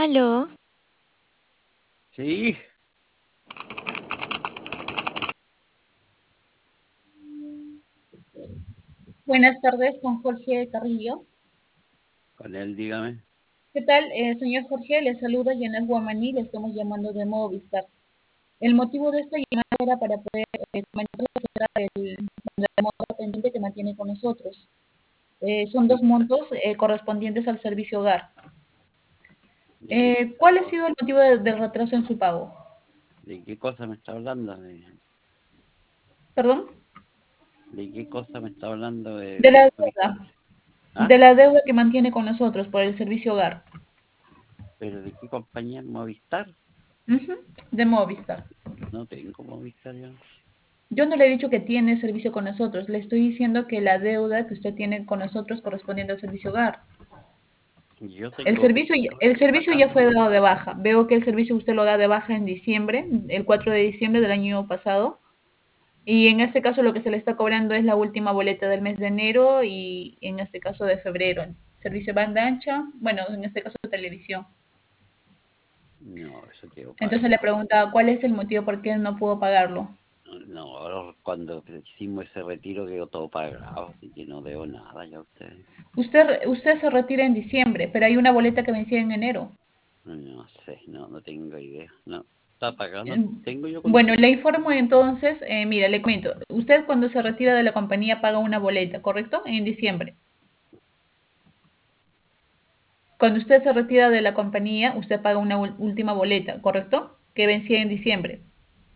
Aló, Sí, Buenas tardes, con Jorge Carrillo. con él, dígame. ¿Qué tal, señor Jorge? Le saluda Yanet Guamaní, le estamos llamando de Movistar. El motivo de esta llamada era para poder comentar acerca del monto pendiente que mantiene con nosotros. Son dos Sí, montos correspondientes al servicio hogar. ¿Cuál ha pero sido el motivo del retraso en su pago? ¿de qué cosa me está hablando? ¿Perdón? ¿De qué cosa me está hablando? De la Ubicar. deuda, ¿Ah? de la deuda que mantiene con nosotros por el servicio hogar. ¿Pero de qué compañía? ¿Movistar? Ujú, de Movistar. No tengo Movistar yo. Yo no le he dicho que tiene servicio con nosotros, le estoy diciendo que la deuda que usted tiene con nosotros correspondiente al servicio hogar. Yo El tengo servicio, Movistar el aquí servicio ya fue pagando. dado de baja. Veo que el servicio usted lo da de baja en diciembre, el 4 de diciembre del año pasado. Y en este caso lo que se le está cobrando es la última boleta del mes de enero y en este caso de febrero. Servicio banda ancha, bueno, en este caso televisión. No, eso quedó Entonces le pagado. preguntaba cuál es el motivo por qué no pudo pagarlo. No, ahora cuando hicimos ese retiro quedó todo pagado, así que no debo nada ya a ustedes. Usted se retira en diciembre, pero hay una boleta que vencía en enero. No sé, no tengo idea. No, está pagado, no Eh, tengo yo con Bueno, ustedes. le informo entonces, mira, le comento, usted cuando se retira de la compañía paga una boleta, ¿correcto? En diciembre. Cuando usted se retira de la compañía, usted paga una última boleta, ¿correcto? Que vencía en diciembre.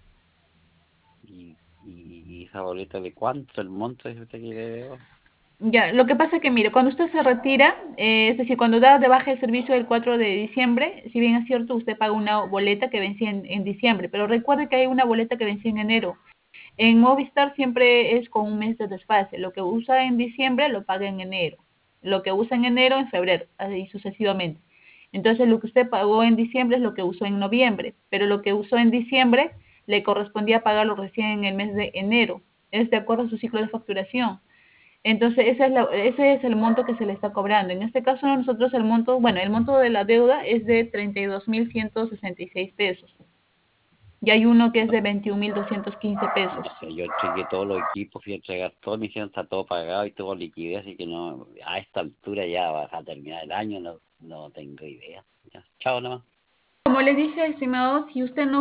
¿Y esa boleta de cuánto? ¿El monto es usted que debo? Ya, lo que pasa es que, mire, cuando usted se retira, es decir, cuando da de baja el servicio el 4 de diciembre, si bien es cierto, usted paga una boleta que vencía en diciembre, pero recuerde que hay una boleta que vencía en enero. En Movistar siempre es con un mes de desfase. Lo que usa en diciembre lo paga en enero. Lo que usa en enero en febrero, así sucesivamente. Entonces lo que usted pagó en diciembre es lo que usó en noviembre, pero lo que usó en diciembre le correspondía pagarlo recién en el mes de enero. Es de acuerdo a su ciclo de facturación. Entonces ese es el monto que se le está cobrando. En este caso nosotros el monto, bueno, el monto de la deuda es de 32.166 pesos. Y hay uno que es de 21.215 No pesos. sé, yo entregué todos los equipos, fui a entregar todo, me dijeron está todo pagado y todo liquidez, así que no, a esta altura ya vas a terminar el año, no tengo idea. Ya, chao nomás. Como le dije, estimado, si usted no